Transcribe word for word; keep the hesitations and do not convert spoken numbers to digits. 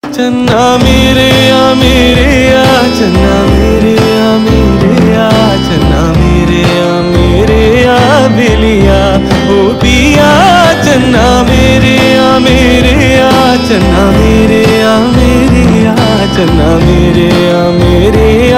चन्ना मेरे आ मेरे आ चन्ना मेरे आ मेरे आ चन्ना मेरे आ मेरे आ बेलिया ओ पिया चन्ना मेरे आ मेरे आ चन्ना मेरे आ मेरे आ चन्ना मेरे आ मेरे